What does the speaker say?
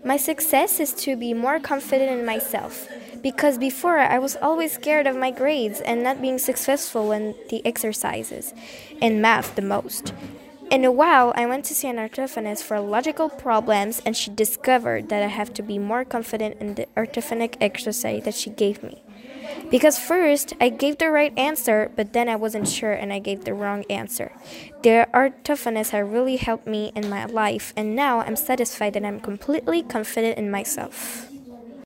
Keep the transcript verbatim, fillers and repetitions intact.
My success is to be more confident in myself. Because before I was always scared of my grades and not being successful in the exercises, in math the most. In a while, I went to see an orthophonist for logical problems, and she discovered that I have to be more confident in the orthophonic exercise that she gave me. Because first, I gave the right answer, but then I wasn't sure and I gave the wrong answer. The orthophonist has really helped me in my life, and now I'm satisfied that I'm completely confident in myself.